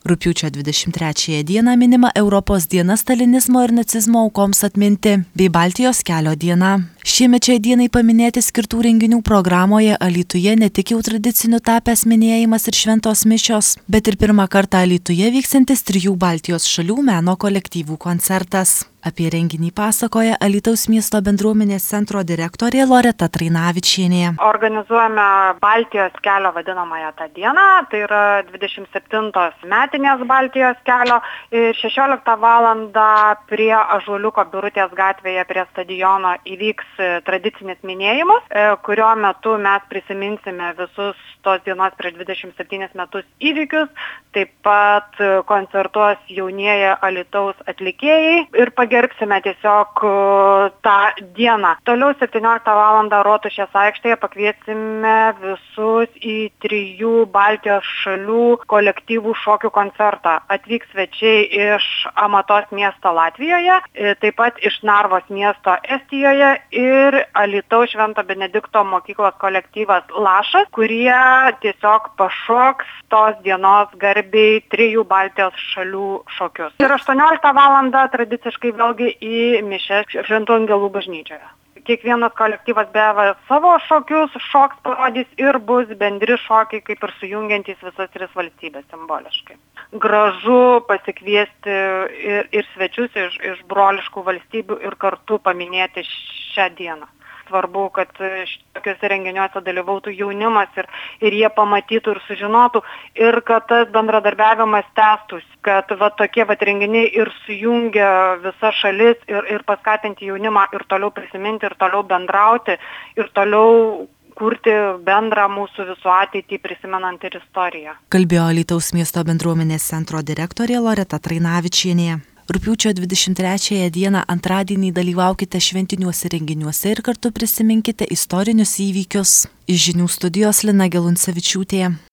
Rugpjūčio 23 dieną minima Europos diena stalinizmo ir nacizmo aukoms atminti bei Baltijos kelio diena. Šiemet šiai dienai paminėti skirtų renginių programoje Alytuje ne tik jau tradiciniu tapęs minėjimas ir šventos mišios, bet ir pirmą kartą Alytuje vyksantis 3 Baltijos šalių meno kolektyvų koncertas. Apie renginį pasakoja Alytaus miesto bendruomenės centro direktorė Loreta Trainavičienė. Organizuojame Baltijos kelio vadinamąją tą dieną, tai yra 27 metinės Baltijos kelio ir 16 valandą prie Ąžuoliuko Birutės gatvėje prie stadiono įvyks tradicinis minėjimas, kurio metu mes prisiminsime visus tos dienos prieš 27 metus įvykius, taip pat koncertuos jaunieji Alytaus atlikėjai ir pagerbsime tiesiog tą dieną. Toliau 17 valandą Rotušės aikštėje pakviesime visus į 3 Baltijos šalių kolektyvų šokių koncertą. Atvyks svečiai iš Amatos miesto Latvijoje, taip pat iš Narvos miesto Estijoje ir Alytaus Švento Benedikto mokyklos kolektyvas Lašas, kurie tiesiog pašoks tos dienos garbiai 3 Baltijos šalių šokius. Ir 18 valandą tradiciškai vėlgi į mišias Šventų Angelų bažnyčioje. Kiekvienas kolektyvas be savo šokius šoks parodys ir bus bendri šokiai, kaip ir sujungiantys visas 3 valstybės simboliškai. Gražu pasikviesti ir svečius iš broliškų valstybių ir kartu paminėti šią dieną. Svarbu, kad tokiuose renginiuose dalyvautų jaunimas ir jie pamatytų ir sužinotų ir kad tas bendradarbiavimas tęstųsi, kad tokie renginiai ir sujungia visas šalis ir paskatinti jaunimą ir toliau prisiminti, ir toliau bendrauti, ir toliau kurti bendrą mūsų visų ateitį, prisimenant ir istoriją. Kalbėjo Alytaus miesto bendruomenės centro direktorė Loreta Trainavičienė. Rugpjūčio 23 dieną antradienį dalyvaukite šventiniuose renginiuose ir kartu prisiminkite istorinius įvykius. Iš žinių studijos Lina Geluncevičiūtė.